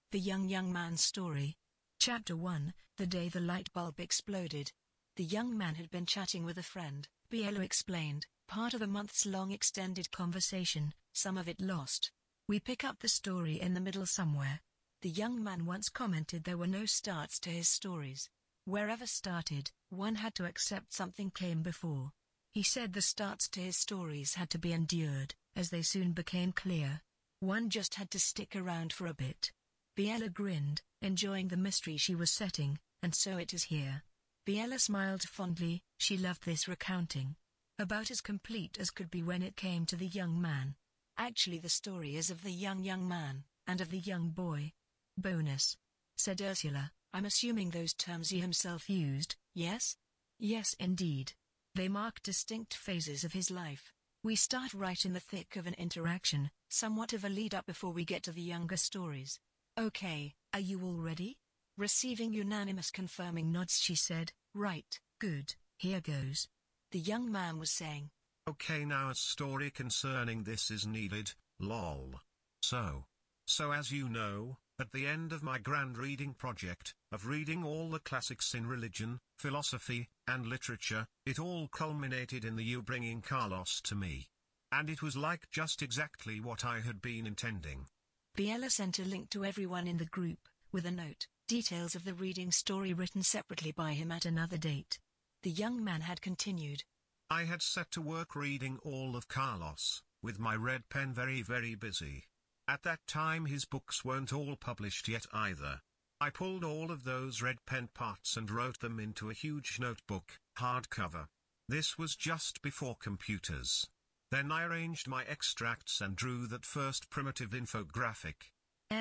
The Young Man's Story. Chapter 1, The Day the Light Bulb Exploded. The young man had been chatting with a friend, Biela explained, part of a months-long extended conversation, some of it lost. We pick up the story in the middle somewhere. The young man once commented there were no starts to his stories. Wherever started, one had to accept something came before. He said the starts to his stories had to be endured, as they soon became clear. One just had to stick around for a bit. Biela grinned, enjoying the mystery she was setting, and so it is here. Biela smiled fondly, she loved this recounting. About as complete as could be when it came to the young man. Actually the story is of the young man, and of the young boy. Bonus. Said Ursula, I'm assuming those terms he himself used, yes? Yes indeed. They mark distinct phases of his life. We start right in the thick of an interaction, somewhat of a lead-up before we get to the younger stories. Okay, are you all ready? Receiving unanimous confirming nods she said, right, good, here goes. The young man was saying. Okay, now a story concerning this is needed, lol. So as you know, at the end of my grand reading project, of reading all the classics in religion, philosophy, and literature, it all culminated in you bringing Carlos to me. And it was like just exactly what I had been intending. Biela sent a link to everyone in the group, with a note, details of the reading story written separately by him at another date. The young man had continued. I had set to work reading all of Carlos, with my red pen very busy. At that time his books weren't all published yet either. I pulled all of those red pen parts and wrote them into a huge notebook, hardcover. This was just before computers. Then I arranged my extracts and drew that first primitive infographic.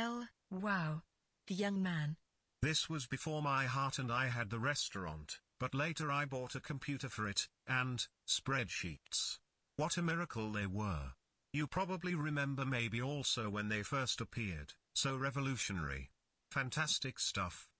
Wow. The young man. This was before my heart and I had the restaurant, but later I bought a computer for it, and spreadsheets. What a miracle they were. You probably remember maybe also when they first appeared, so revolutionary. Fantastic stuff.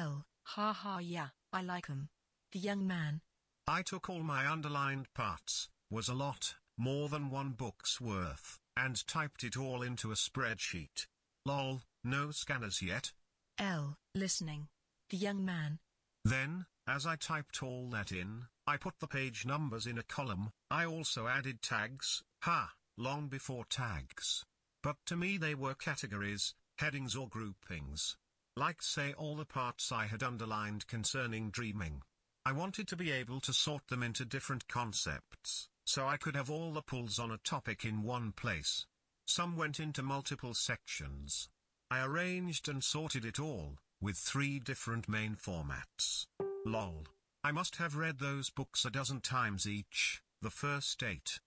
Yeah, I like 'em. The young man. I took all my underlined parts, was a lot, more than one book's worth, and typed it all into a spreadsheet. Lol, no scanners yet. Listening. The young man. Then, as I typed all that in, I put the page numbers in a column. I also added tags, long before tags. But to me they were categories, headings or groupings. Like say all the parts I had underlined concerning dreaming. I wanted to be able to sort them into different concepts, so I could have all the pulls on a topic in one place. Some went into multiple sections. I arranged and sorted it all, with 3 different main formats. Lol. I must have read those books a dozen times each, the first 8.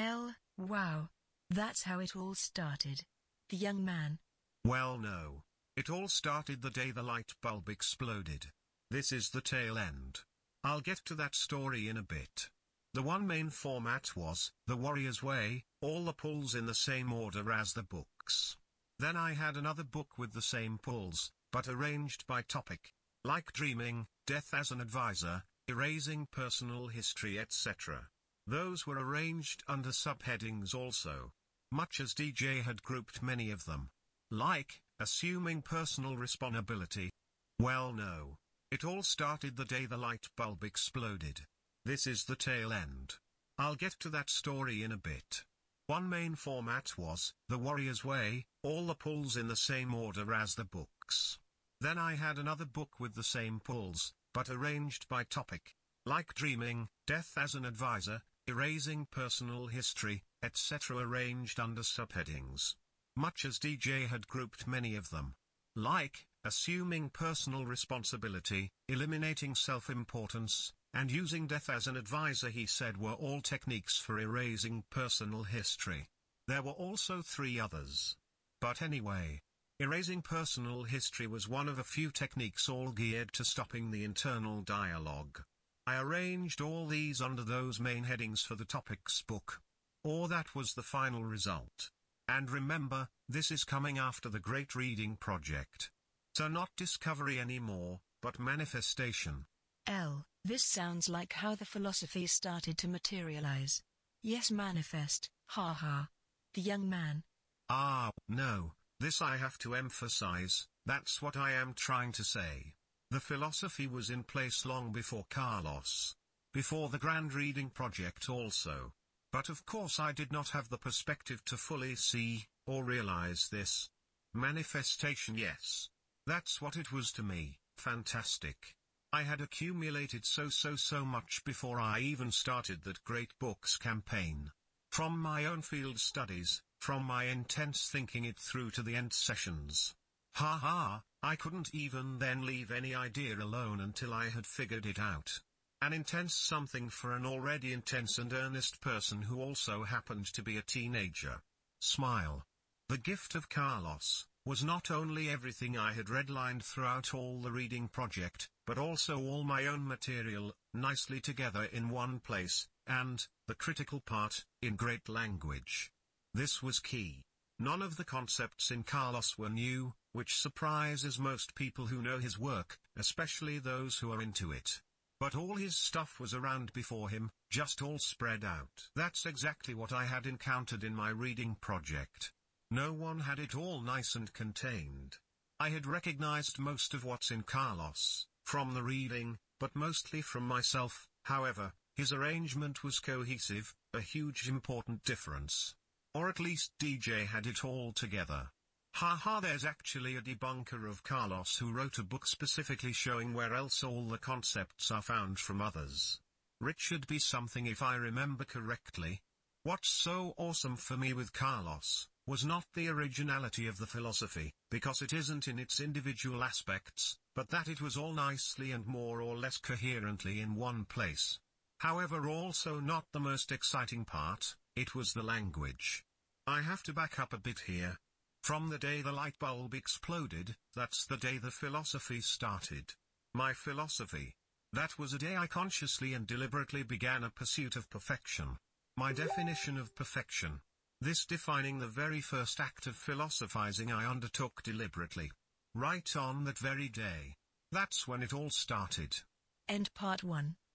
Wow. That's how it all started. The young man. Well no. It all started the day the light bulb exploded. This is the tail end. I'll get to that story in a bit. The one main format was The Warrior's Way, all the pulls in the same order as the books. Then I had another book with the same pulls, but arranged by topic. Like Dreaming, Death as an Advisor, Erasing Personal History etc. Those were arranged under subheadings also. Much as DJ had grouped many of them. Like, Assuming Personal Responsibility. Well no. It all started the day the light bulb exploded. This is the tail end. I'll get to that story in a bit. One main format was The Warrior's Way, all the pulls in the same order as the books. Then I had another book with the same pulls, but arranged by topic. Like Dreaming, Death as an Advisor, Erasing Personal History, etc. arranged under subheadings. Much as DJ had grouped many of them. Like, Assuming Personal Responsibility, Eliminating Self-Importance, and Using Death as an Advisor he said were all techniques for erasing personal history. There were also 3 others. But anyway, erasing personal history was one of a few techniques all geared to stopping the internal dialogue. I arranged all these under those main headings for the topics book. Or that was the final result. And remember, this is coming after the Great Reading Project. So not discovery anymore, but manifestation. This sounds like how the philosophy started to materialize. Yes, manifest, The young man. No, This I have to emphasize, that's what I am trying to say. The philosophy was in place long before Carlos. Before the Grand Reading Project also. But of course I did not have the perspective to fully see, or realize this. Manifestation, yes. That's what it was to me, fantastic. I had accumulated so much before I even started that Great Books campaign. From my own field studies, from my intense thinking it through to the end sessions. I couldn't even then leave any idea alone until I had figured it out. An intense something for an already intense and earnest person who also happened to be a teenager. Smile. The gift of Carlos was not only everything I had redlined throughout all the reading project, but also all my own material, nicely together in one place, and, the critical part, in great language. This was key. None of the concepts in Carlos were new, which surprises most people who know his work, especially those who are into it. But all his stuff was around before him, just all spread out. That's exactly what I had encountered in my reading project. No one had it all nice and contained. I had recognized most of what's in Carlos, from the reading, but mostly from myself. However, his arrangement was cohesive, a huge important difference. Or at least DJ had it all together. There's actually a debunker of Carlos who wrote a book specifically showing where else all the concepts are found from others. Richard B. something if I remember correctly. What's so awesome for me with Carlos was not the originality of the philosophy, because it isn't in its individual aspects, but that it was all nicely and more or less coherently in one place. However, also not the most exciting part, it was the language. I have to back up a bit here. From the day the light bulb exploded, that's the day the philosophy started. My philosophy. That was a day I consciously and deliberately began a pursuit of perfection. My definition of perfection. This defining the very first act of philosophizing I undertook deliberately. Right on that very day. That's when it all started. End part 1.